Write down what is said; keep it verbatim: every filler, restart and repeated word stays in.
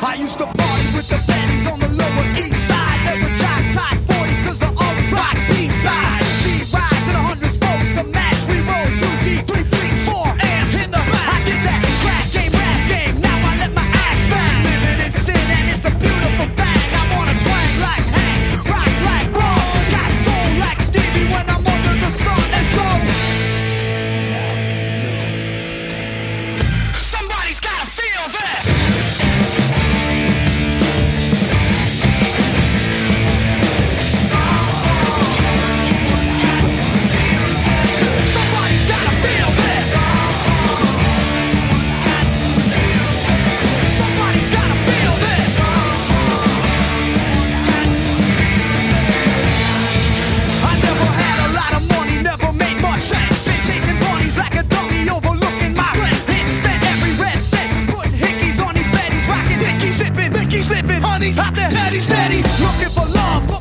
I used to party with the baddies on the Lower East Side. Never drive type forty cause I always rock B-side. G-rides and a hundred spokes to match. We roll two D, three feet, four amps in the back. I did that crack game, rap game. Now I let my axe bang. Living in sin and it's a beautiful thing. I'm on a twang like Hank, rock like Ron. Got soul like Stevie when I'm under the sun. And so somebody's gotta feel this. Somebody's gotta feel this. Somebody's gotta feel this. I never had a lot of money, never made much sense. Been chasing bunnies like a donkey, overlooking my rent. Spent every red cent, putting hickeys on these baddies, rocking dickies, sipping, Mickey slipping, honeys out there, steady, steady, looking for love.